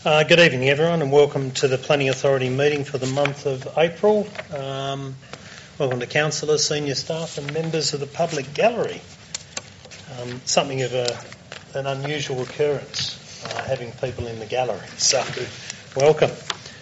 Good evening, everyone, and welcome to the Planning Authority meeting for the month of April. Welcome to councillors, senior staff and members of the public gallery. Something of an unusual occurrence, having people in the gallery. So, welcome.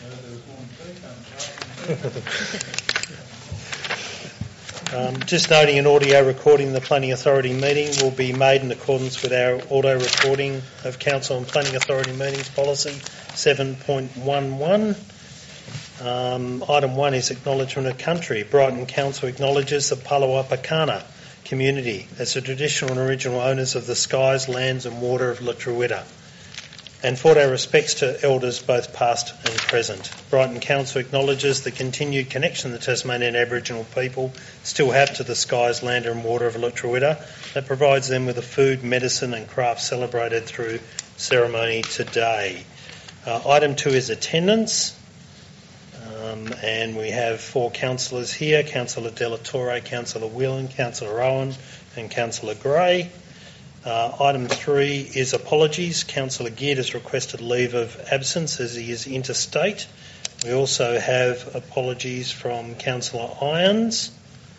Just noting an audio recording of the Planning Authority meeting will be made in accordance with our auto recording of Council and Planning Authority meetings policy 7.11. Item 1 is acknowledgement of country. Brighton Council acknowledges the Palawa-Pakana community as the traditional and original owners of the skies, lands and water of Lutruwita, and for our respects to elders both past and present. Brighton Council acknowledges the continued connection the Tasmanian Aboriginal people still have to the skies, land and water of Lutruwita that provides them with the food, medicine and craft celebrated through ceremony today. Item 2 is attendance, and we have 4 councillors here: Councillor De La Torre, Councillor Whelan, Councillor Owen and Councillor Gray. Item 3 is apologies. Councillor Geard has requested leave of absence as he is interstate. We also have apologies from Councillor Irons,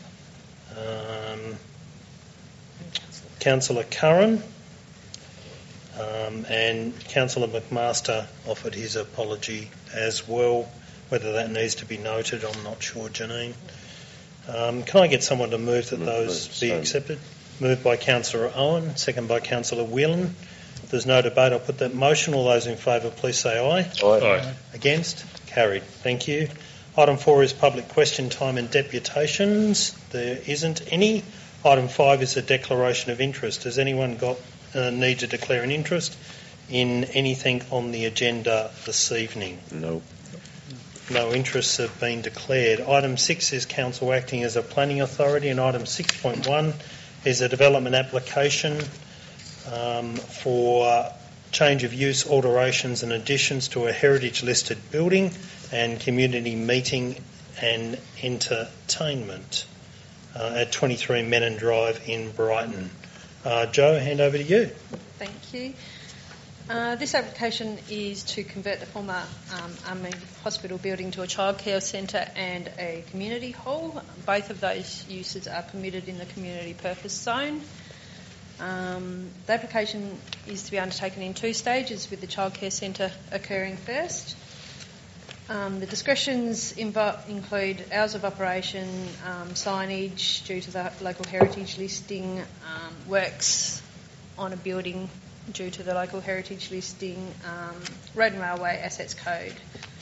Councillor Curran, and Councillor McMaster offered his apology as well. Whether that needs to be noted, I'm not sure, Janine. Can I get someone to move that those be accepted? Moved by Councillor Owen, second by Councillor Whelan. If there's no debate, I'll put that motion. All those in favour, please say aye. Aye. Against? Carried. Thank you. Item 4 is public question time and deputations. There isn't any. Item 5 is a declaration of interest. Has anyone got need to declare an interest in anything on the agenda this evening? No. No interests have been declared. Item 6 is council acting as a planning authority, and item 6.1 is a development application for change of use, alterations and additions to a heritage listed building and community meeting and entertainment at 23 Menon Drive in Brighton. Jo, hand over to you. Thank you. This application is to convert the former Army Hospital building to a childcare centre and a community hall. Both of those uses are permitted in the community purpose zone. The application is to be undertaken in 2 stages, with the childcare centre occurring first. The discretions include hours of operation, signage due to the local heritage listing, works on a building due to the local heritage listing, road and railway assets code.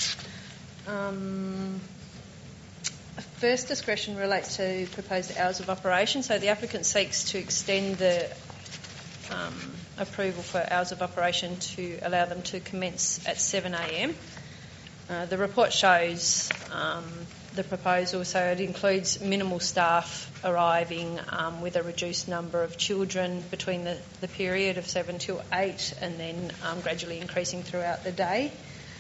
First discretion relates to proposed hours of operation. So the applicant seeks to extend the approval for hours of operation to allow them to commence at 7 a.m. The report shows the proposal, so it includes minimal staff arriving with a reduced number of children between the period of 7 till 8 and then gradually increasing throughout the day.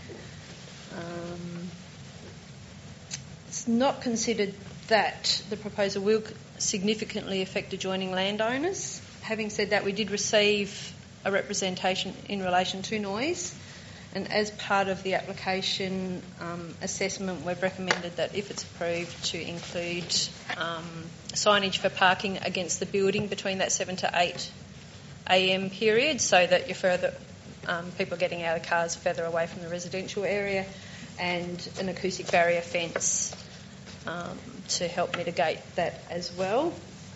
It's not considered that the proposal will significantly affect adjoining landowners. Having said that, we did receive a representation in relation to noise, and as part of the application assessment, we've recommended that if it's approved to include signage for parking against the building between that 7 to 8 a.m. period, so that you're further people getting out of cars further away from the residential area, and an acoustic barrier fence to help mitigate that as well.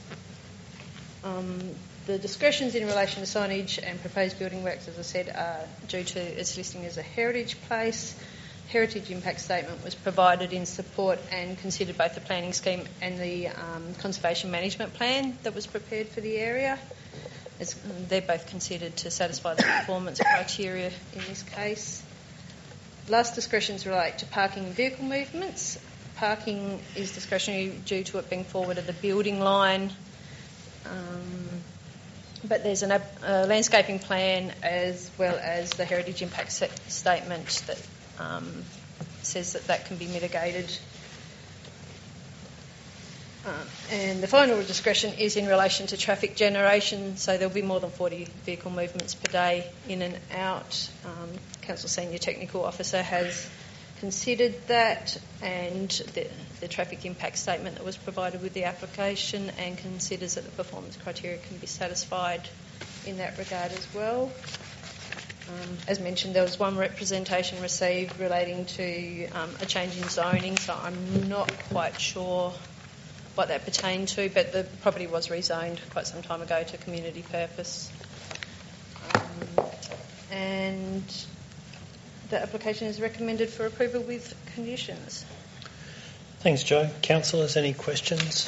The discretions in relation to signage and proposed building works, as I said, are due to its listing as a heritage place. Heritage impact statement was provided in support and considered both the planning scheme and the conservation management plan that was prepared for the area. They're both considered to satisfy the performance criteria in this case. Last discretions relate to parking and vehicle movements. Parking is discretionary due to it being forward of the building line. But there's a landscaping plan as well as the heritage impact statement that says that can be mitigated. And the final discretion is in relation to traffic generation, so there'll be more than 40 vehicle movements per day in and out. Council Senior Technical Officer has considered that, and the traffic impact statement that was provided with the application, and considers that the performance criteria can be satisfied in that regard as well. As mentioned, there was one representation received relating to a change in zoning, so I'm not quite sure what that pertained to, but the property was rezoned quite some time ago to community purpose. And the application is recommended for approval with conditions. Thanks, Joe. Councillors, any questions?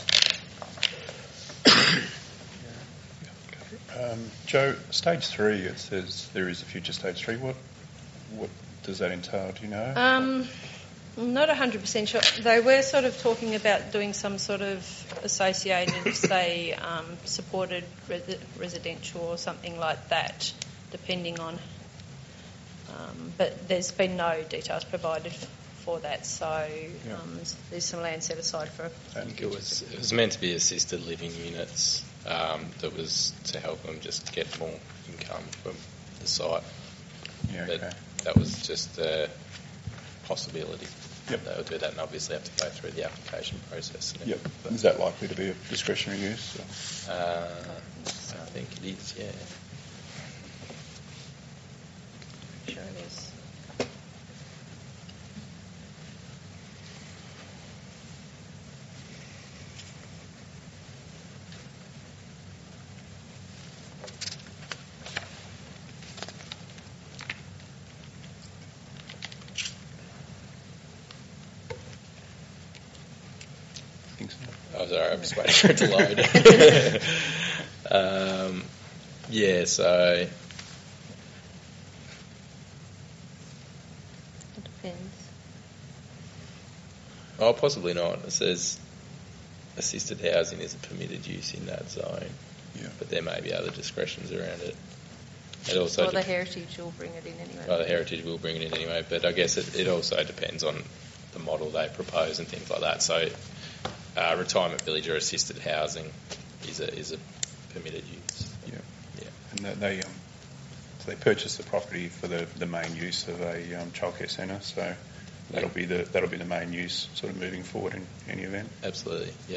Joe, stage 3, it says there is a future stage 3. What does that entail? Do you know? I'm not 100% sure. They were sort of talking about doing some sort of associated, say, supported residential or something like that, depending on. But there's been no details provided for that, so there's some land set aside for. I think it was meant to be assisted living units. That was to help them just get more income from the site. Yeah, but okay. That was just a possibility. Yep. They would do that and obviously have to go through the application process. Yep. Is that likely to be a discretionary use? I think it is, yeah. Sure it is. I think so. Oh, sorry, I'm just waiting for it to load. Yeah, so It depends. oh, possibly not. It says assisted housing is a permitted use in that zone, Yeah. but there may be other discretions around it. It also Well, the heritage will bring it in anyway. well, the heritage will bring it in anyway, but I guess it also depends on the model they propose and things like that. So, retirement village or assisted housing is a permitted use. Yeah. Yeah. And they purchased the property for the main use of a childcare centre, so that'll be the main use sort of moving forward in any event. Absolutely, yeah.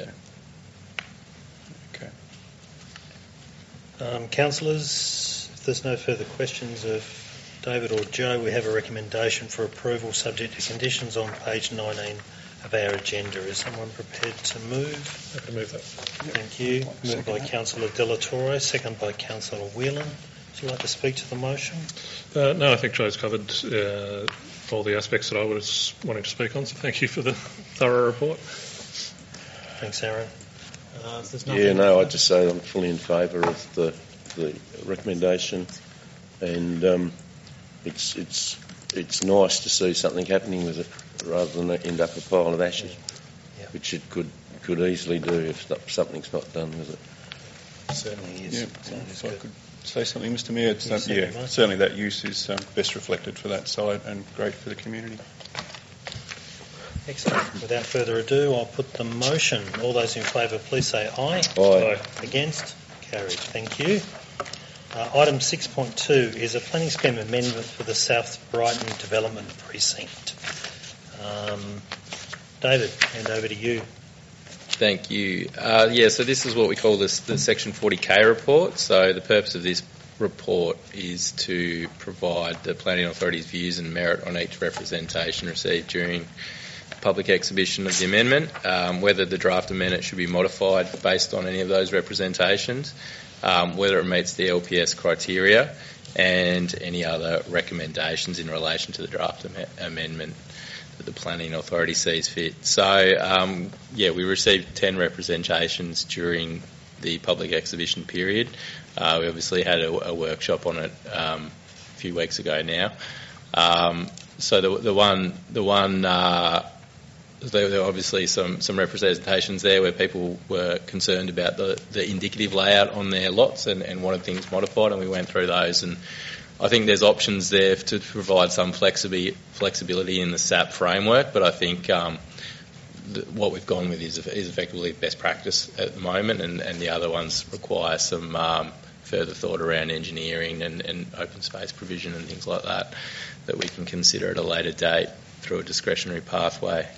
Okay. Councillors, if there's no further questions of David or Joe, we have a recommendation for approval subject to conditions on page 19 of our agenda. Is someone prepared to move? I can move that. Thank you. Moved Second by that. Councillor Della Torre, second by Councillor Whelan. Would you like to speak to the motion? No, I think Joe's covered all the aspects that I was wanting to speak on, so thank you for the thorough report. Thanks, Aaron. If there's Yeah, nothing- no, I'd just say I'm fully in favour of the recommendation, and it's nice to see something happening with it rather than end up a pile of ashes, which it could easily do if something's not done with it. Certainly is. Yeah. Certainly is If I good. could say something, Mr Mayor, certainly might. certainly that use is best reflected for that site and great for the community. Excellent. Without further ado, I'll put the motion. All those in favour, please say aye. Aye. Against? Carried. Thank you. Item 6.2 is a planning scheme amendment for the South Brighton Development Precinct. David, hand over to you. Thank you. So this is what we call the Section 40K report. So the purpose of this report is to provide the Planning Authority's views and merit on each representation received during public exhibition of the amendment, whether the draft amendment should be modified based on any of those representations, whether it meets the LPS criteria, and any other recommendations in relation to the draft amendment that the Planning Authority sees fit. So, we received 10 representations during the public exhibition period. We obviously had a workshop on it a few weeks ago now. So there were obviously some representations there where people were concerned about the indicative layout on their lots and wanted things modified, and we went through those. And I think there's options there to provide some flexibility in the SAP framework, but I think what we've gone with is effectively best practice at the moment, and the other ones require some further thought around engineering and open space provision and things like that we can consider at a later date through a discretionary pathway.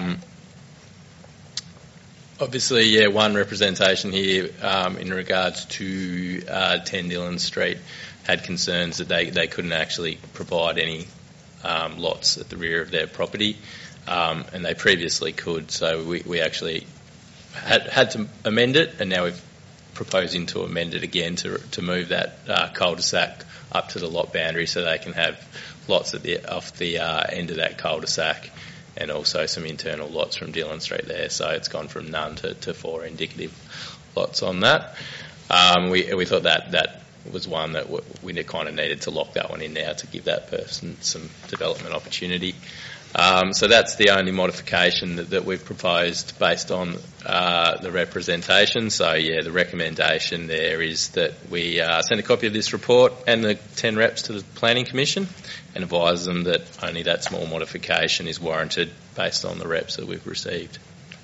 Obviously, one representation here in regards to 10 Dillon Street had concerns that they couldn't actually provide any lots at the rear of their property, and they previously could. So we actually had to amend it, and now we're proposing to amend it again to move that cul-de-sac up to the lot boundary so they can have lots off the end of that cul-de-sac, and also some internal lots from Dillon Street there. So it's gone from none to 4 indicative lots on that. We thought that was one that we kind of needed to lock that one in now to give that person some development opportunity. So that's the only modification that we've proposed based on the representation. So, the recommendation there is that we send a copy of this report and the 10 reps to the Planning Commission and advise them that only that small modification is warranted based on the reps that we've received.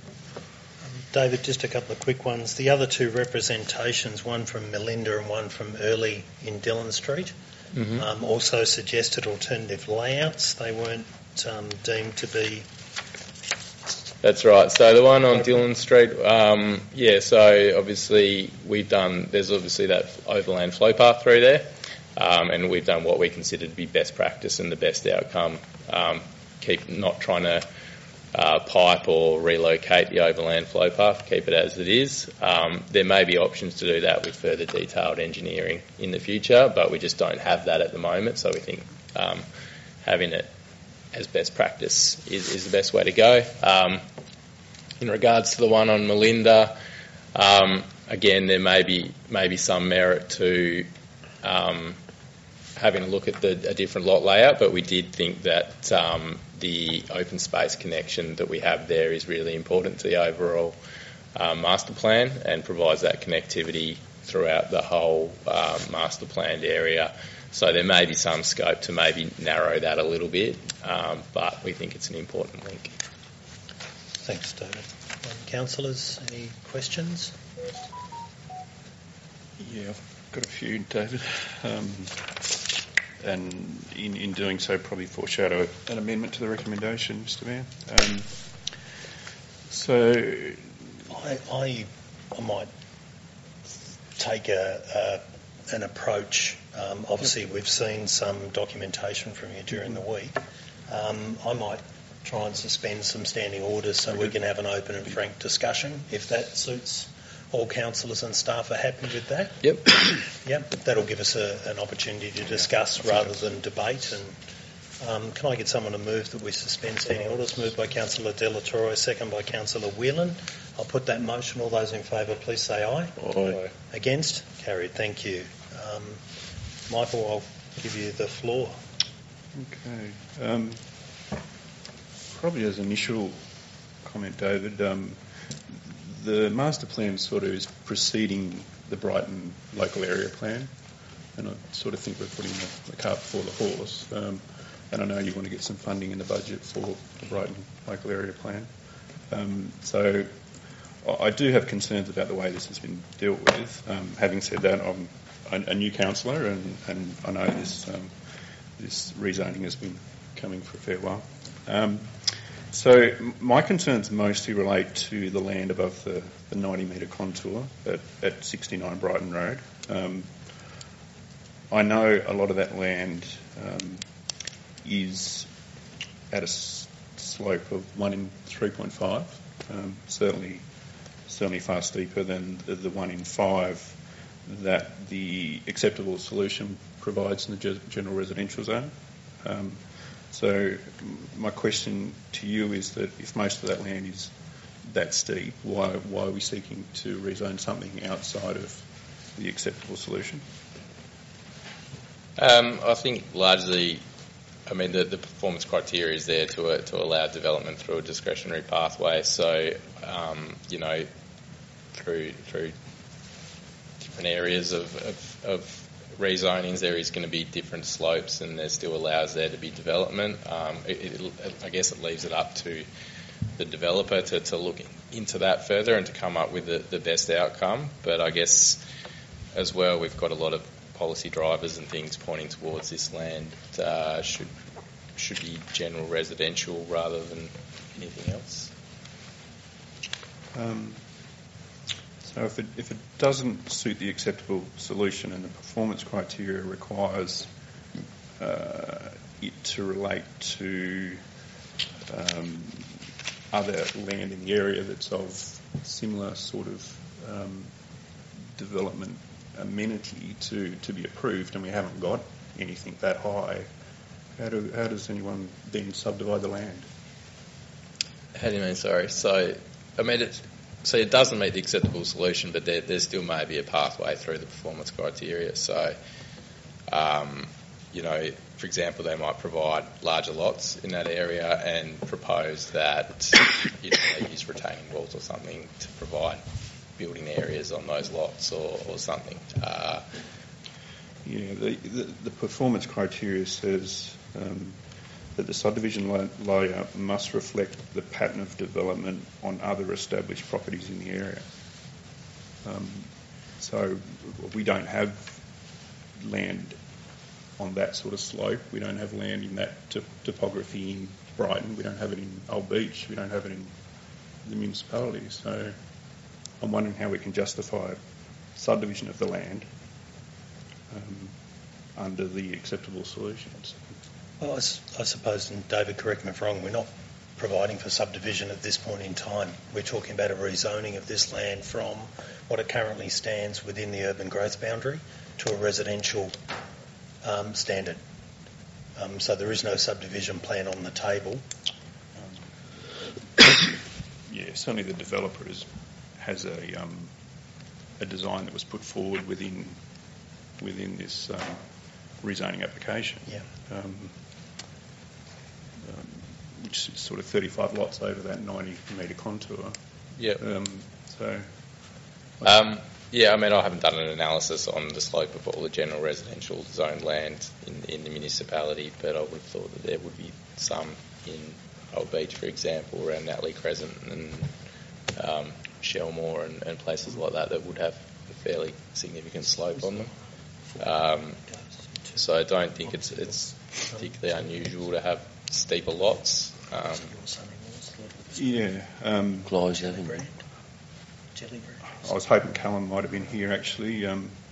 David, just a couple of quick ones. The other 2 representations, one from Melinda and one from Early in Dillon Street, also suggested alternative layouts. They weren't deemed to be... That's right. So the one on Dillon Street, so obviously there's obviously that overland flow path through there, and we've done what we consider to be best practice and the best outcome. Keep not trying to pipe or relocate the overland flow path, keep it as it is. There may be options to do that with further detailed engineering in the future, but we just don't have that at the moment, so we think having it as best practice is the best way to go. In regards to the one on Melinda, again, there may be some merit to having a look at a different lot layout, but we did think that the open space connection that we have there is really important to the overall master plan and provides that connectivity throughout the whole master planned area. So there may be some scope to maybe narrow that a little bit, but we think it's an important link. Thanks, David. Councillors, any questions? Yeah, I've got a few, David. And in doing so, probably foreshadow an amendment to the recommendation, Mr. Mayor. I might take an approach. Obviously, we've seen some documentation from you during the week. I might try and suspend some standing orders so we can have an open and frank discussion, if that suits all councillors and staff. Are happy with that? Yep. Yep. That'll give us an opportunity to discuss rather than debate. And can I get someone to move that we suspend standing orders? Moved by Councillor De La Torre, second by Councillor Whelan. I'll put that motion. All those in favour, please say aye. Aye. Against? Carried. Thank you. Michael, I'll give you the floor. Okay. Probably as initial comment, David, the master plan sort of is preceding the Brighton local area plan, and I sort of think we're putting the cart before the horse. And I know you want to get some funding in the budget for the Brighton local area plan. So I do have concerns about the way this has been dealt with. Having said that, I'm a new councillor, and I know this rezoning has been coming for a fair while. So my concerns mostly relate to the land above the 90-metre contour at 69 Brighton Road. I know a lot of that land is at a slope of 1 in 3.5, certainly far steeper than the 1 in 5 that the acceptable solution provides in the general residential zone. So my question to you is that if most of that land is that steep, why are we seeking to rezone something outside of the acceptable solution? I think largely, the performance criteria is there to allow development through a discretionary pathway. So, through different areas of rezonings, there is going to be different slopes, and there still allows there to be development. I guess it leaves it up to the developer to look into that further and to come up with the best outcome. But I guess as well, we've got a lot of policy drivers and things pointing towards this land should be general residential rather than anything else. So if it doesn't suit the acceptable solution and the performance criteria requires it to relate to other land in the area that's of similar sort of development amenity to be approved, and we haven't got anything that high, how does anyone then subdivide the land? How do you mean, sorry? So it doesn't meet the acceptable solution, but there still may be a pathway through the performance criteria. So, for example, they might provide larger lots in that area and propose that they use retaining walls or something to provide building areas on those lots or something. The performance criteria says that the subdivision layout must reflect the pattern of development on other established properties in the area. So we don't have land on that sort of slope. We don't have land in that topography in Brighton. We don't have it in Old Beach. We don't have it in the municipality. So I'm wondering how we can justify subdivision of the land under the acceptable solutions. Well, I suppose, and David, correct me if I'm wrong, we're not providing for subdivision at this point in time. We're talking about a rezoning of this land from what it currently stands within the urban growth boundary to a residential standard. So there is no subdivision plan on the table. Yeah, certainly the developer has a design that was put forward within this rezoning application. Yeah. Which is sort of 35 lots over that 90-metre contour. Yeah. I haven't done an analysis on the slope of all the general residential zoned land in the municipality, but I would have thought that there would be some in Old Beach, for example, around Natalie Crescent and Shellmore and places like that would have a fairly significant slope on them. So I don't think it's particularly unusual to have steeper lots. Clive's having. I was hoping Callum might have been here actually.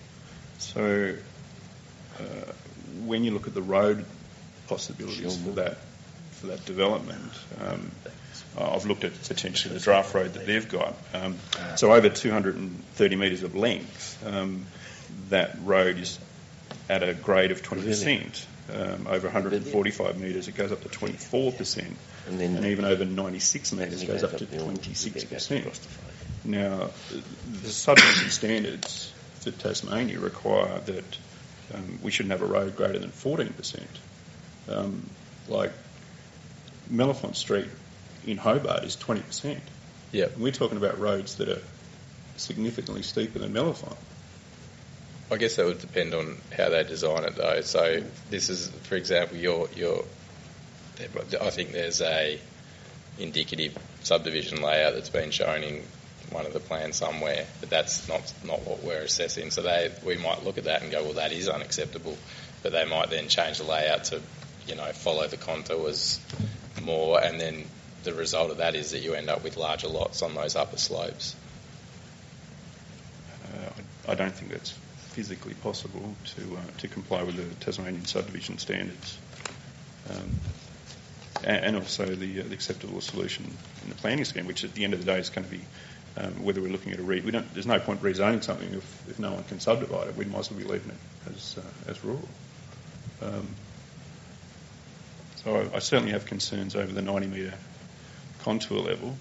When you look at the road possibilities for that development, I've looked at potentially the draft road that they've got. So over 230 metres of length, that road is at a grade of 20%. Over 145 metres, it goes up to 24%, and even over 96 metres, it goes up to 26%. Now, the subdivision standards for Tasmania require that we shouldn't have a road greater than 14%. Like Mellifont Street in Hobart is 20%. Yeah. We're talking about roads that are significantly steeper than Mellifont. I guess that would depend on how they design it, though. So this is, for example, I think there's a indicative subdivision layout that's been shown in one of the plans somewhere, but that's not what we're assessing. So we might look at that and go, well, that is unacceptable, but they might then change the layout to, follow the contours more, and then the result of that is that you end up with larger lots on those upper slopes. I don't think that's physically possible to comply with the Tasmanian subdivision standards, and also the acceptable solution in the planning scheme, which at the end of the day is going to be whether we're looking at there's no point rezoning something if no one can subdivide it. We might as well be leaving it as rural. So I certainly have concerns over the 90-metre contour level.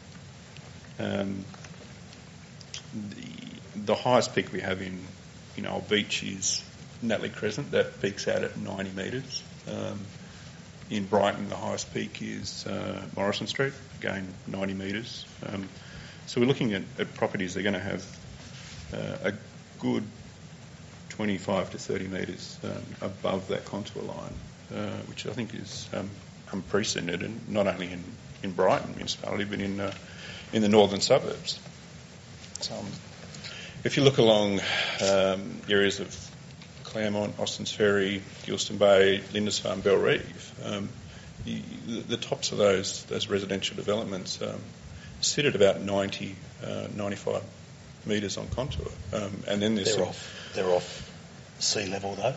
The highest peak we have in Old Beach is Natalie Crescent. That peaks out at 90 metres. In Brighton, the highest peak is Morrison Street, again 90 metres. So we're looking at properties that are going to have a good 25 to 30 metres above that contour line, which I think is unprecedented, and not only in Brighton municipality, but in the northern suburbs. So, if you look along areas of Claremont, Austin's Ferry, Gilston Bay, Lindisfarne, Bellerive, the tops of those residential developments sit at about 90, 95 metres on contour, and then there's they're off sea level though.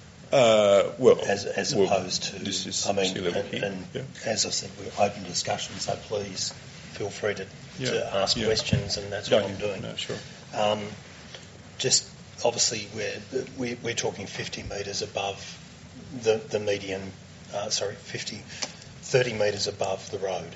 As opposed to this is sea level here. And as I said, we're open discussion, so please feel free to ask questions, and that's what I'm doing. No, sure. Just obviously we're talking 50 metres above the median. 30 metres above the road.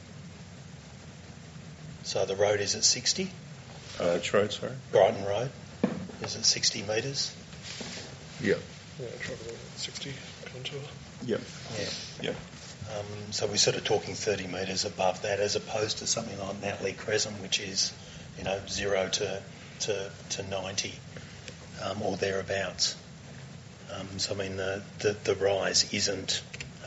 So the road is at 60. Which road, sorry? Brighton Road is at 60 metres. Yeah. Yeah, travel 60 contour. Yep. Yeah. So we're sort of talking 30 metres above that, as opposed to something like Natley Crescent, which is 0 to 90 or thereabouts. So I mean the rise isn't.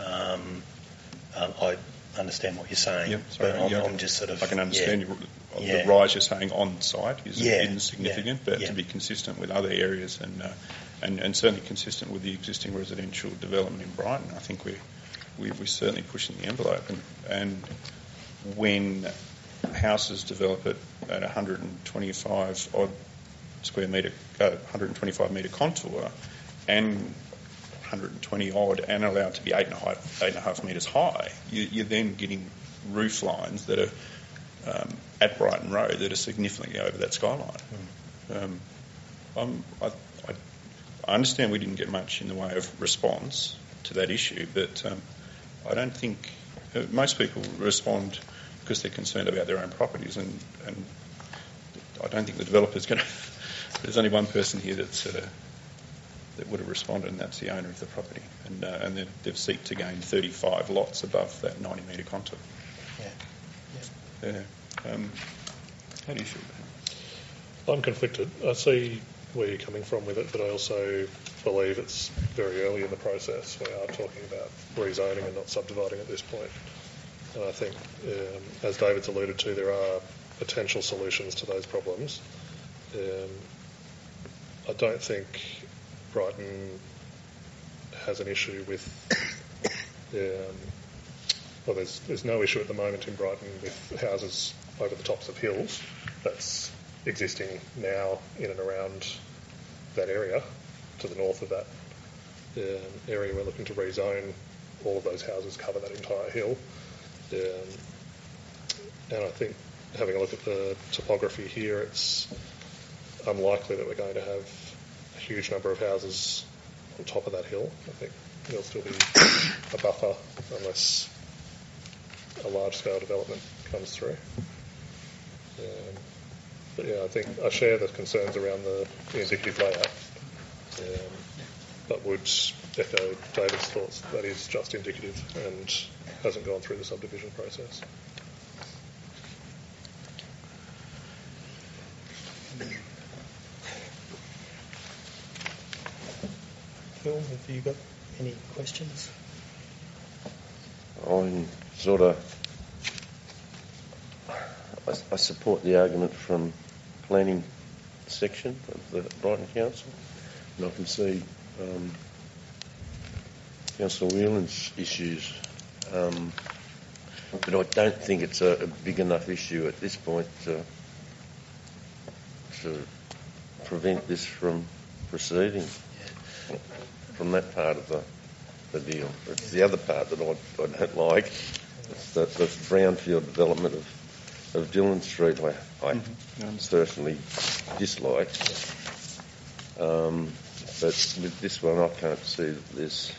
I understand what you're saying, Yep, sorry, but I'm just sort of. I can understand the rise you're saying on site is insignificant, but to be consistent with other areas and certainly consistent with the existing residential development in Brighton, I think we're certainly pushing the envelope. And when houses develop at 125 odd square metre, 125 metre contour, and 120 odd and allowed to be 8.5 metres high, you're then getting roof lines that are at Brighton Road that are significantly over that skyline. I understand we didn't get much in the way of response to that issue, but I don't think most people respond because they're concerned about their own properties, and I don't think the developer's going to. There's only one person here that would have responded, and that's the owner of the property. And they've sought to gain 35 lots above that 90 metre contour. Yeah. How do you feel about it? I'm conflicted. I see where you're coming from with it, but I also believe it's very early in the process. We are talking about rezoning and not subdividing at this point. And I think, as David's alluded to, there are potential solutions to those problems. I don't think Brighton has an issue with. Well, there's no issue at the moment in Brighton with houses over the tops of hills. That's existing now in and around that area. To the north of that area, we're looking to rezone all of those houses, cover that entire hill. And I think, having a look at the topography here, it's unlikely that we're going to have a huge number of houses on top of that hill. I think there'll still be a buffer unless a large-scale development comes through. But yeah, I think I share the concerns around the indicative layout, but would echo David's thoughts that is just indicative and hasn't gone through the subdivision process. Phil, have you got any questions? I support the argument from planning section of the Brighton Council, and I can see Councillor Whelan's issues, but I don't think it's a big enough issue at this point to prevent this from proceeding from that part of the deal. It's the other part that I don't like. It's the brownfield development of Dillon Street, I personally dislike. But with this one, I can't see that there's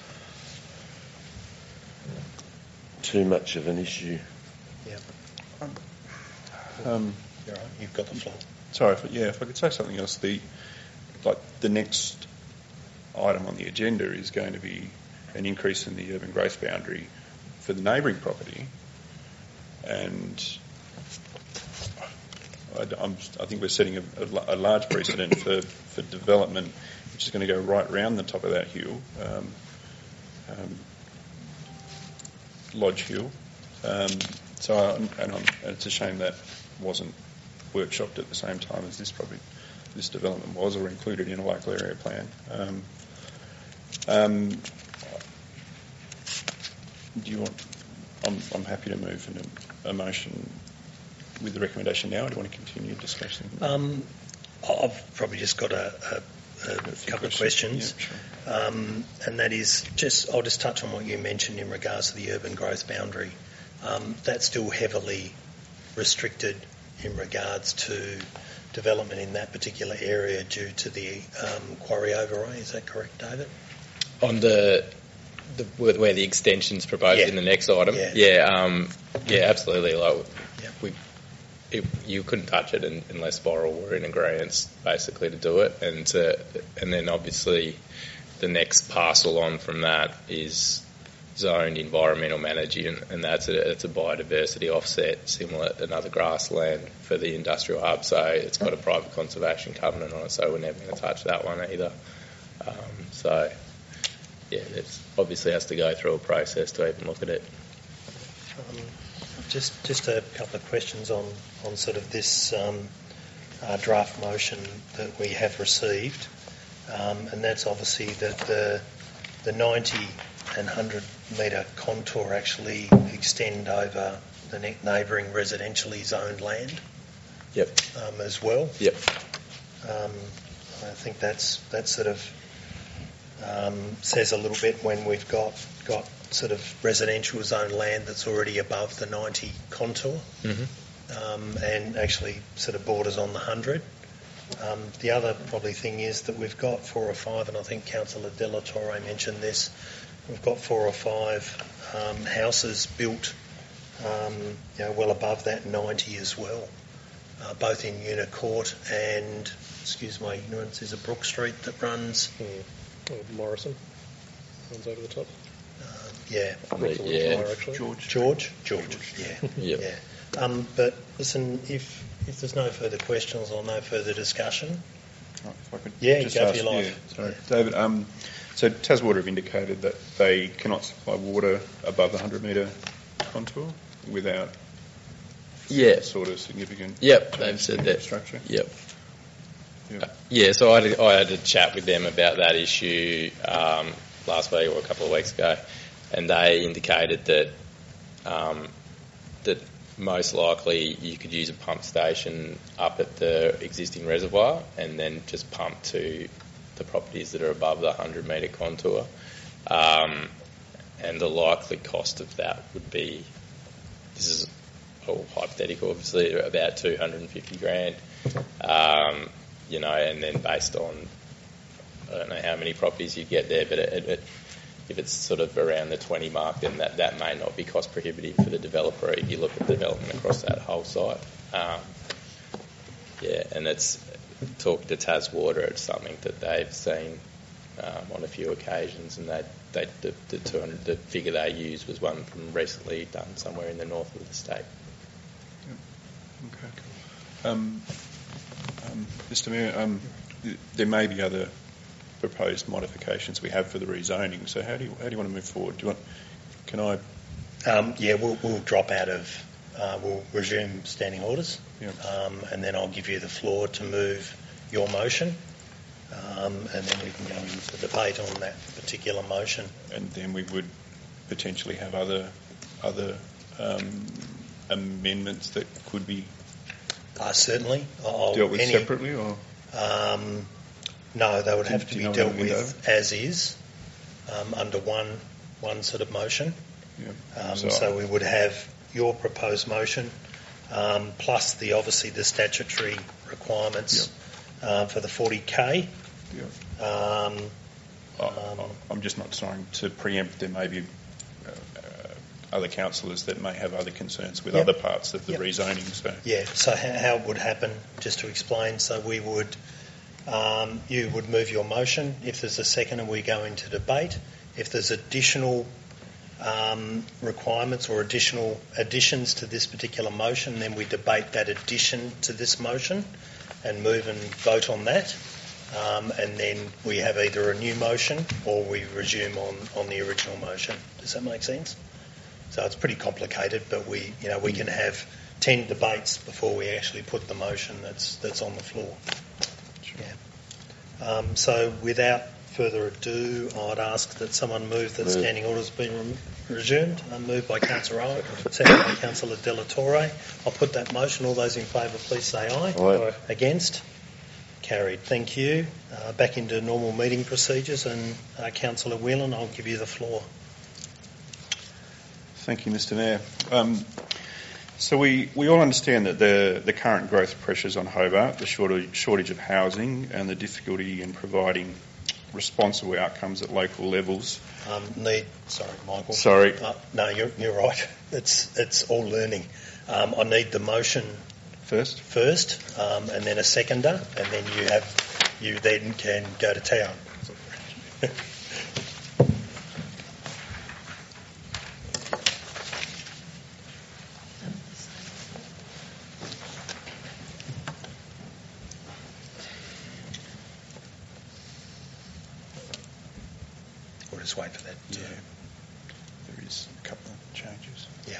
too much of an issue. Yeah. You've got the floor. Sorry, if I could say something else. The next item on the agenda is going to be an increase in the urban growth boundary for the neighbouring property, and I think we're setting a large precedent for development, which is going to go right round the top of that hill, Lodge Hill, So, and it's a shame that wasn't workshopped at the same time as this development was, or included in a local area plan. Do you want? I'm happy to move a motion with the recommendation now. Or do you want to continue discussing? I've probably just got a couple of questions. Yeah, sure. And that is I'll just touch on what you mentioned in regards to the urban growth boundary. That's still heavily restricted in regards to development in that particular area due to the quarry overlay. Is that correct, David? On where the extension's proposed in the next item? Yeah. Absolutely. Like, Yeah. you couldn't touch it unless Boral were in agreement, basically, to do it. And then obviously the next parcel on from that is zoned environmental management, and it's a biodiversity offset, similar to another grassland for the industrial hub. So it's got a private conservation covenant on it, so we're never going to touch that one either. It obviously has to go through a process to even look at it. Just a couple of questions on sort of this draft motion that we have received, and that's obviously that the 90 and 100 metre contour actually extend over the neighbouring residentially zoned land. Yep. As well. Yep. I think that's sort of says a little bit when we've got sort of residential zone land that's already above the 90 contour, and actually sort of borders on the 100. The other probably thing is that we've got 4 or 5, and I think Councillor De La Torre mentioned this, we've got 4 or 5 houses built well above that 90 as well, both in Una Court and, excuse my ignorance, is it Brook Street that runs? Morrison runs over the top. Yeah. George. Yeah. Yep. Yeah. But listen, if there's no further questions or no further discussion, If I could Yeah, just go for ask, your life. yeah, sorry, David. So Taswater have indicated that they cannot supply water above the 100 metre contour without sort of significant. Yep, change they've said in that. Structure. Yep. Yep. So I had a chat with them about that issue last week or a couple of weeks ago, and they indicated that that most likely you could use a pump station up at the existing reservoir and then just pump to the properties that are above the 100 metre contour. And the likely cost of that would be, this is all hypothetical, obviously, about 250 grand. And then based on, I don't know how many properties you get there, but if it's sort of around the 20 mark, then that may not be cost prohibitive for the developer if you look at the development across that whole site. And it's talking to Taswater, it's something that they've seen on a few occasions, and the figure they used was one from recently done somewhere in the north of the state. Okay. Mr Mayor, there may be other proposed modifications we have for the rezoning. So how do you want to move forward? Can I? We'll drop out of. We'll resume standing orders, and then I'll give you the floor to move your motion, and then we can go into debate on that particular motion. And then we would potentially have other amendments that could be certainly dealt with separately, or no, they would have to be dealt with as is under one sort of motion. Yeah. So we would have your proposed motion plus obviously the statutory requirements for the 40K. Yeah. I'm just not trying to preempt. There may be other councillors that may have other concerns with other parts of the rezoning. So how it would happen, just to explain, so we would, you would move your motion. If there's a second and we go into debate, if there's additional requirements or additional additions to this particular motion, then we debate that addition to this motion and move and vote on that. And then we have either a new motion or we resume on the original motion. Does that make sense? So it's pretty complicated, but we can have 10 debates before we actually put the motion that's on the floor. Yeah. So without further ado, I'd ask that someone move that standing order's been resumed. Moved by Councillor Owen, seconded by Councillor De La Torre. I'll put that motion. All those in favour, please say aye. Aye. Against? Carried. Thank you. Back into normal meeting procedures, and Councillor Whelan, I'll give you the floor. Thank you, Mr Mayor. So we all understand that the current growth pressures on Hobart, the shortage of housing and the difficulty in providing responsible outcomes at local levels. Sorry, Michael. Sorry. No, you're right. It's all learning. I need the motion First? and then a seconder, and then you then can go to town. We'll just wait for that. Yeah. There is a couple of changes. Yeah.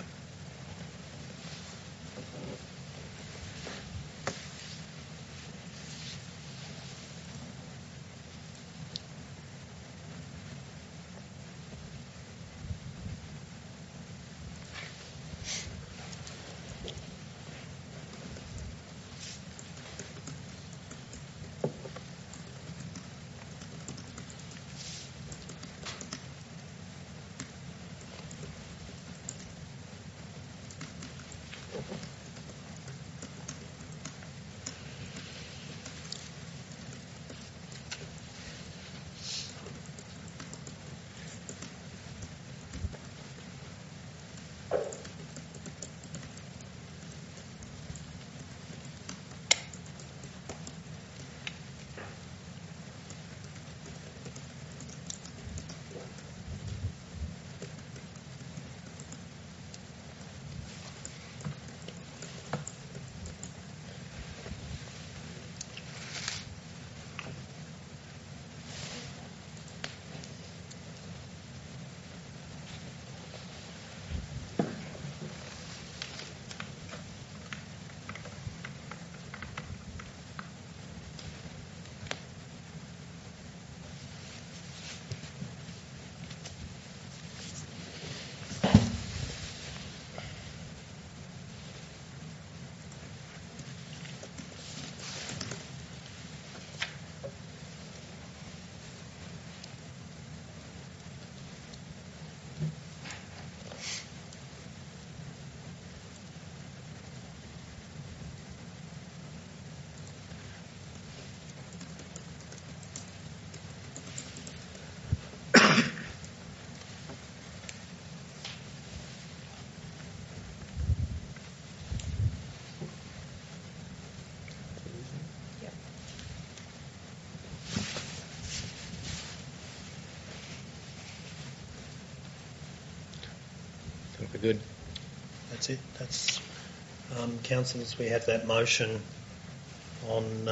We're good. That's it. That's councillors. We have that motion on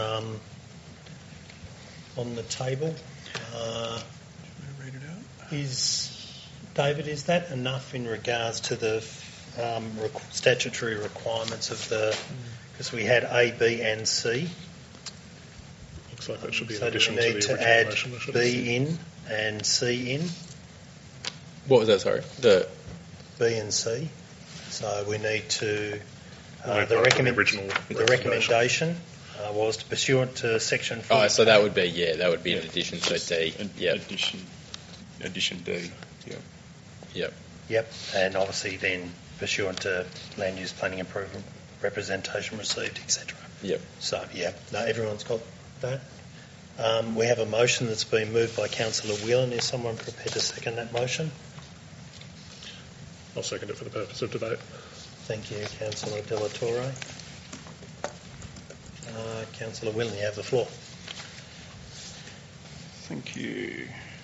the table. Read it out. Is that enough in regards to the statutory requirements of the? Because we had A, B, and C. Looks like that should be in So do addition we to need the to original add motion. There should B in and C in? What was that, sorry? The B and C. So we need to. We'll The vote for the original recommendation was to pursuant to section 4. Oh, so that would be in addition to D. Yep. Addition D. Yep. Yep. Yep, and obviously then pursuant to land use planning improvement representation received, etc. Yep. So, yeah, no, everyone's got that. We have a motion that's been moved by Councillor Whelan. Is someone prepared to second that motion? I'll second it for the purpose of debate. Thank you, Councillor De La Torre. Councillor Whelan, you have the floor. Thank you.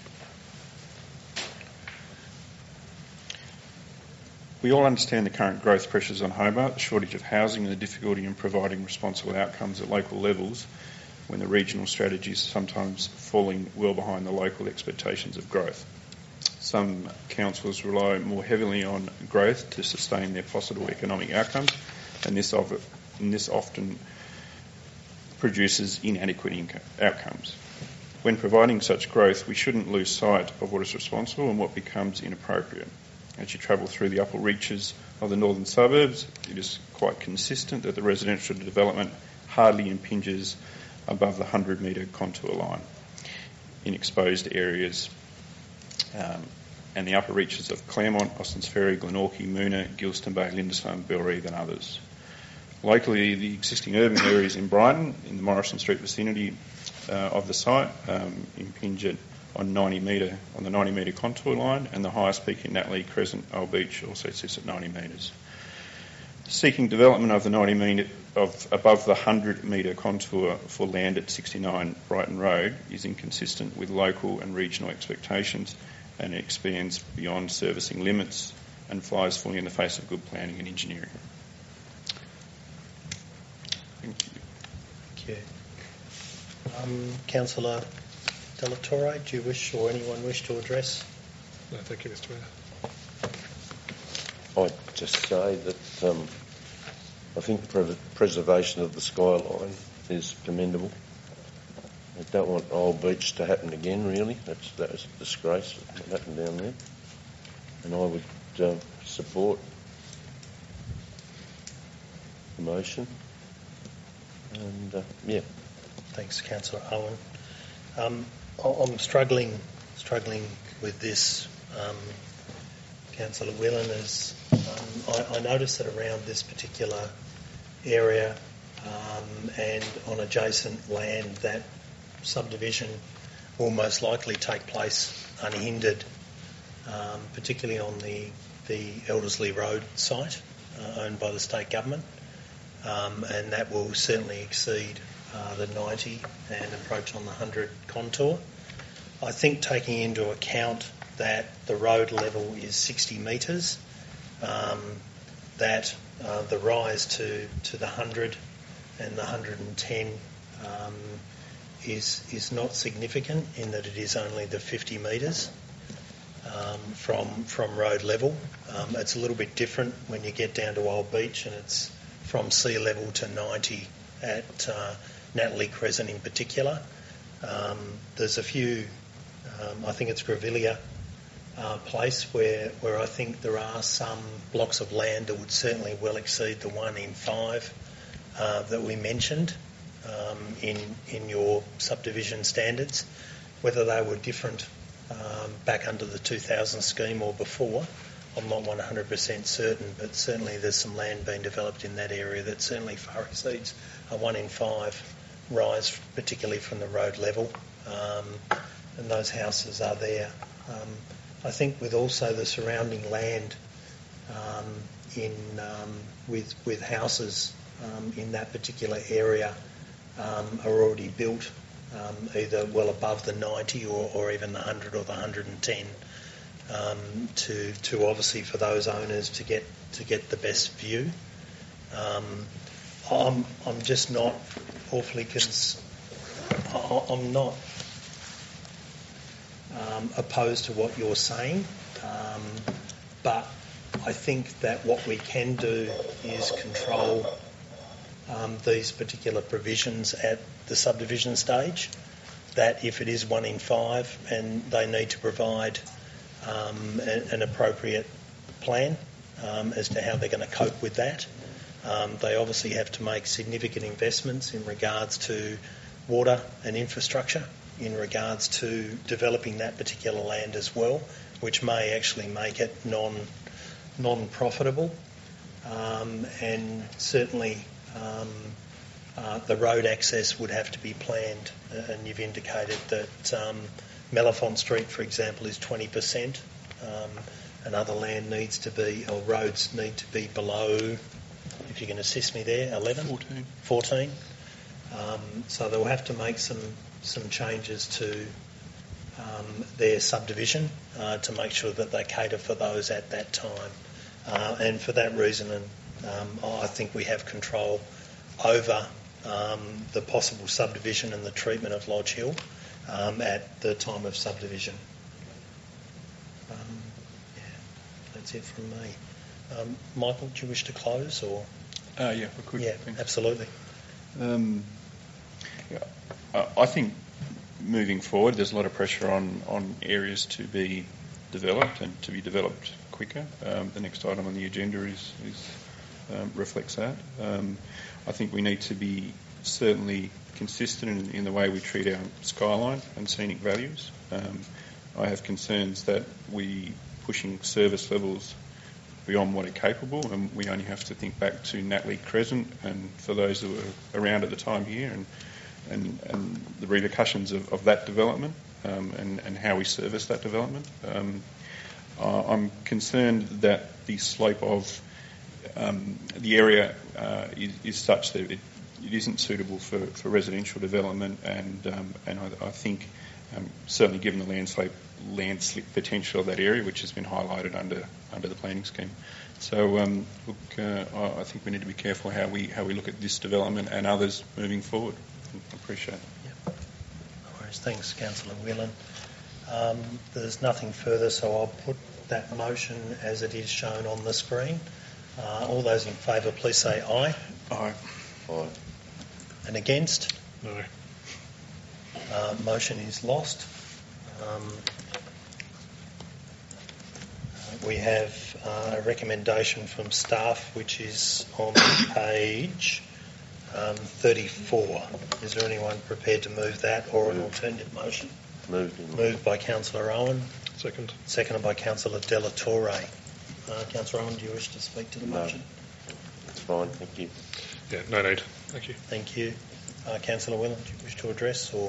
We all understand the current growth pressures on Hobart, the shortage of housing and the difficulty in providing responsible outcomes at local levels when the regional strategy is sometimes falling well behind the local expectations of growth. Some councils rely more heavily on growth to sustain their possible economic outcomes, and this often produces inadequate outcomes. When providing such growth, we shouldn't lose sight of what is responsible and what becomes inappropriate. As you travel through the upper reaches of the northern suburbs, it is quite consistent that the residential development hardly impinges above the 100-metre contour line in exposed areas, and the upper reaches of Claremont, Austin's Ferry, Glenorchy, Moona, Gilston Bay, Lindisfarne, Belrive and others. Locally, the existing urban areas in Brighton, in the Morrison Street vicinity of the site, impinge on the 90-metre contour line, and the highest peak in Natley Crescent, Old Beach, also sits at 90 metres. Seeking development of the 90-metre above the 100-metre contour for land at 69 Brighton Road is inconsistent with local and regional expectations, and it expands beyond servicing limits and flies fully in the face of good planning and engineering. Thank you. Thank you. Councillor De La Torre, do you wish, or anyone wish to address? No, thank you, Mr Mayor. I'd just say that I think preservation of the skyline is commendable. I don't want Old Beach to happen again, really. That was a disgrace what happened down there. And I would support the motion. And, yeah. Thanks, Councillor Owen. I'm struggling with this, Councillor Whelan, as I noticed that around this particular area and on adjacent land, that subdivision will most likely take place unhindered, particularly on the Eldersley Road site owned by the state government, and that will certainly exceed the 90 and approach on the 100 contour. I think taking into account that the road level is 60 metres, that the rise to the 100 and the 110 is not significant, in that it is only the 50 metres from road level. It's a little bit different when you get down to Old Beach, and it's from sea level to 90 at Natley Crescent in particular. There's a few, I think it's Grevilla place where I think there are some blocks of land that would certainly well exceed the 1 in 5 that we mentioned in your subdivision standards. Whether they were different back under the 2000 scheme or before, I'm not 100% certain, but certainly there's some land being developed in that area that certainly far exceeds a 1 in 5 rise, particularly from the road level, and those houses are there. I think with also the surrounding land with houses in that particular area are already built either well above the 90 or even the 100 or the 110 to obviously for those owners to get the best view. I'm just not awfully I'm not opposed to what you're saying, but I think that what we can do is control these particular provisions at the subdivision stage, that if it is 1 in 5 and they need to provide an appropriate plan as to how they're going to cope with that, they obviously have to make significant investments in regards to water and infrastructure, in regards to developing that particular land as well, which may actually make it non-profitable, and certainly the road access would have to be planned, and you've indicated that Mellifont Street, for example, is 20%, and other land needs to be, or roads need to be below, if you can assist me there, 11? 14. So they'll have to make some changes to their subdivision to make sure that they cater for those at that time. And for that reason, I think we have control over the possible subdivision and the treatment of Lodge Hill at the time of subdivision. That's it from me. Michael, do you wish to close or? Yeah, we could. Yeah, Thanks. absolutely. I think moving forward, there's a lot of pressure on areas to be developed and to be developed quicker. The next item on the agenda reflects that. I think we need to be certainly consistent in the way we treat our skyline and scenic values. I have concerns that we pushing service levels beyond what are capable, and we only have to think back to Natalie Crescent and for those who were around at the time here and the repercussions of that development and how we service that development. I'm concerned that the slope of the area is such that it isn't suitable for residential development, and I think certainly given the landslip potential of that area, which has been highlighted under the planning scheme. So I think we need to be careful how we look at this development and others moving forward. I appreciate it. Yep. No worries. Thanks, Councillor Whelan. There's nothing further, so I'll put that motion as it is shown on the screen. All those in favour, please say aye. Aye. Aye. And against? No. Motion is lost. We have a recommendation from staff which is on page 34. Is there anyone prepared to move that or an alternative motion? Moved by Councillor Owen. Second. Seconded by Councillor Della Torre. Councillor Owen, do you wish to speak to the motion? It's fine, thank you. Yeah, no need. Thank you. Thank you. Councillor Whelan, do you wish to address or?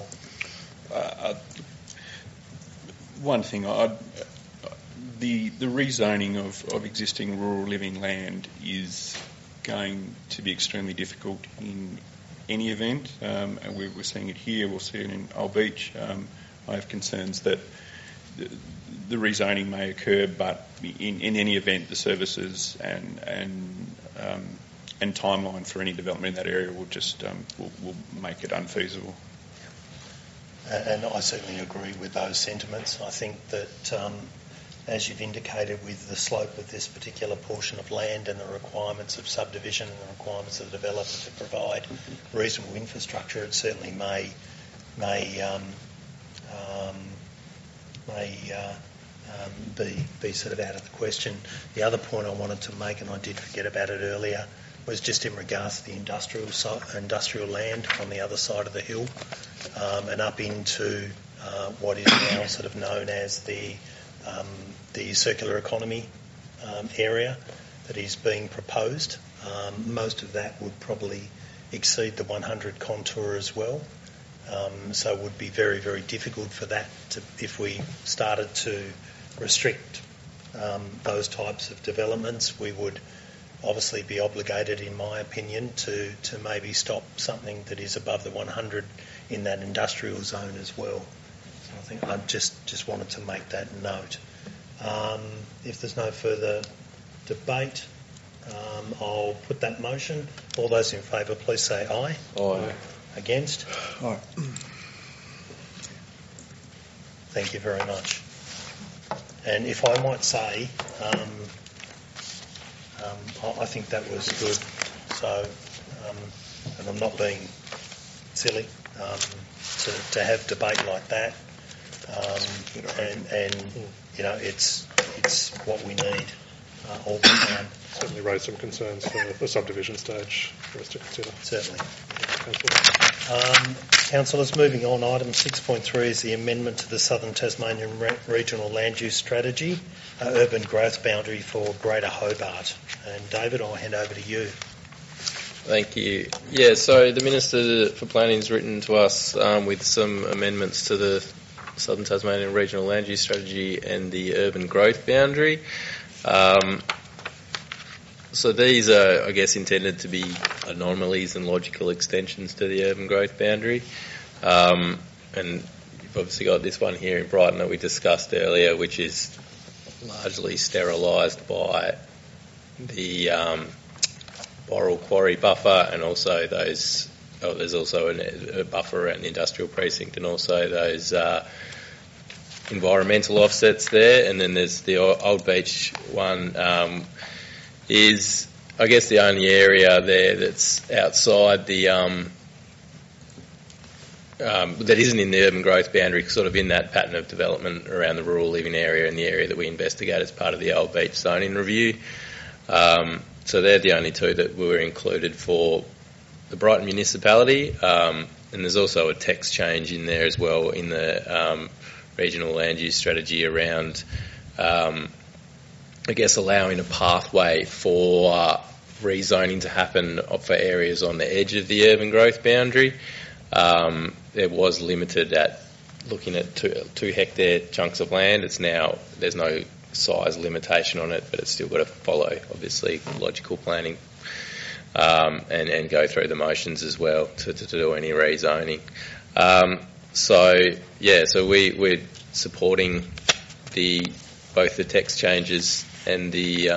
One thing, the rezoning of existing rural living land is going to be extremely difficult in any event, and we're seeing it here, we'll see it in Old Beach. I have concerns that the rezoning may occur, but in any event, the services and timeline for any development in that area will just will make it unfeasible. And I certainly agree with those sentiments. I think that, as you've indicated, with the slope of this particular portion of land and the requirements of subdivision and the requirements of the developer to provide reasonable infrastructure, it certainly may be sort of out of the question. The other point I wanted to make, and I did forget about it earlier, was just in regards to the industrial land on the other side of the hill and up into what is now sort of known as the circular economy area that is being proposed. Most of that would probably exceed the 100 contour as well. So it would be very, very difficult for that to, if we started to restrict those types of developments, we would obviously be obligated, in my opinion, to maybe stop something that is above the 100 in that industrial zone as well. So I think I just wanted to make that note. If there's no further debate, I'll put that motion. All those in favour, please say aye. Aye. Against? Aye. Thank you very much. And if I might say, I think that was good. So, and I'm not being silly, to have debate like that, and you know, it's what we need all the time. Certainly raised some concerns for the subdivision stage for us to consider. Certainly. Councillor. Councillors, moving on, item 6.3 is the amendment to the Southern Tasmanian Regional Land Use Strategy, urban growth boundary for Greater Hobart. And David, I'll hand over to you. Thank you. Yeah, so the Minister for Planning has written to us with some amendments to the Southern Tasmanian Regional Land Use Strategy and the urban growth boundary. So these are, I guess, intended to be anomalies and logical extensions to the urban growth boundary. And you've obviously got this one here in Brighton that we discussed earlier, which is largely sterilised by the Borrell Quarry buffer, and also those. There's also a buffer around the industrial precinct, and also those environmental offsets there, and then there's the Old Beach one. Is I guess the only area there that's outside the that isn't in the urban growth boundary, sort of in that pattern of development around the rural living area and the area that we investigate as part of the Old Beach zoning review. So they're the only two that were included for the Brighton municipality, and there's also a text change in there as well in the regional land use strategy around, I guess, allowing a pathway for rezoning to happen for areas on the edge of the urban growth boundary. It was limited at looking at 2 hectare chunks of land. It's now, there's no size limitation on it, but it's still got to follow, obviously, logical planning and go through the motions as well to do any rezoning. So we're supporting both the text changes and the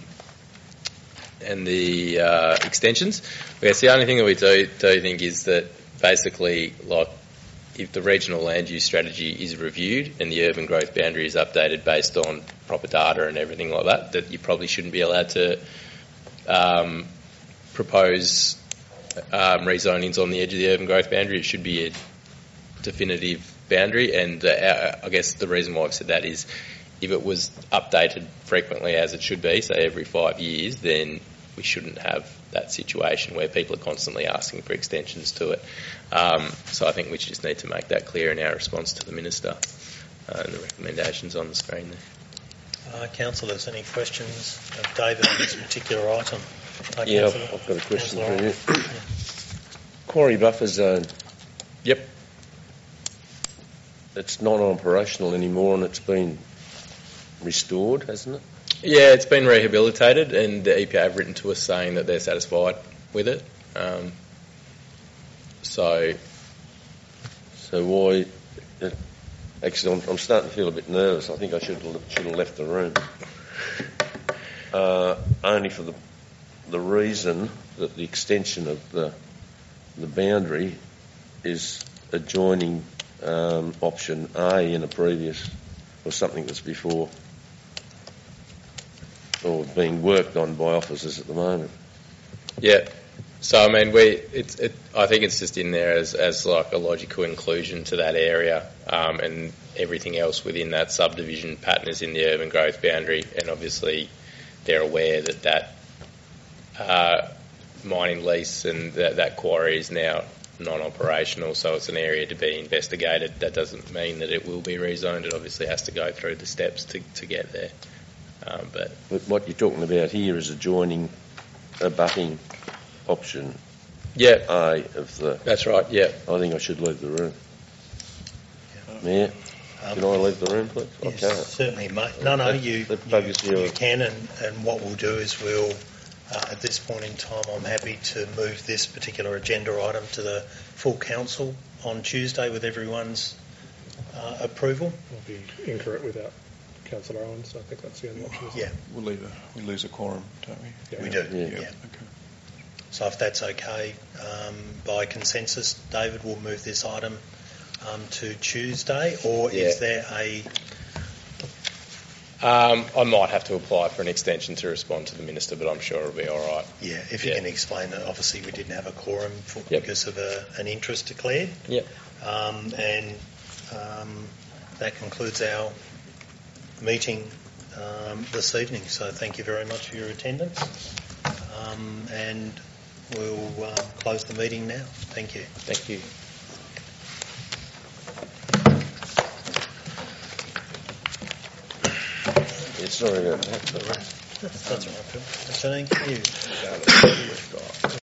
extensions. I guess the only thing that we do think is that basically, like, if the regional land use strategy is reviewed and the urban growth boundary is updated based on proper data and everything like that, that you probably shouldn't be allowed to propose rezonings on the edge of the urban growth boundary. It should be a definitive boundary, and I guess the reason why I've said that is if it was updated frequently as it should be, say every 5 years, then we shouldn't have that situation where people are constantly asking for extensions to it. So I think we just need to make that clear in our response to the Minister and the recommendations on the screen there. Councillors, any questions of David on this particular item? Yeah, I've got a question for you. Quarry Buffer Zone. Yep. It's not operational anymore and it's been restored, hasn't it? Yeah, it's been rehabilitated, and the EPA have written to us saying that they're satisfied with it. So why? Actually, I'm starting to feel a bit nervous. I think I should have left the room. Only for the reason that the extension of the boundary is adjoining option A in a previous or something that's before or being worked on by officers at the moment. Yeah. So I mean, I think it's just in there as like a logical inclusion to that area, and everything else within that subdivision pattern is in the urban growth boundary, and obviously they're aware that mining lease and that quarry is now non-operational, so it's an area to be investigated. That doesn't mean that it will be rezoned. It obviously has to go through the steps to get there. But what you're talking about here is adjoining abutting option A of the... That's right, yeah. I think I should leave the room. Mayor, can I leave the room, please? Yes, I can't. certainly, mate. No, you can, and what we'll do is we'll, at this point in time, I'm happy to move this particular agenda item to the full council on Tuesday with everyone's approval. I'll be incorrect without Councillor Owens. I think that's the only option. Yeah. We lose a quorum, don't we? We do, Yeah. yeah. Okay. So if that's okay, by consensus, David will move this item to Tuesday, or is there a... I might have to apply for an extension to respond to the Minister, but I'm sure it'll be all right. Yeah, if you can explain that. Obviously we didn't have a quorum because of an interest declared. Yep. And that concludes our meeting this evening. So thank you very much for your attendance. And we'll close the meeting now. Thank you. Thank you. Yeah, sorry about that. That's all right, Phil. Thank you.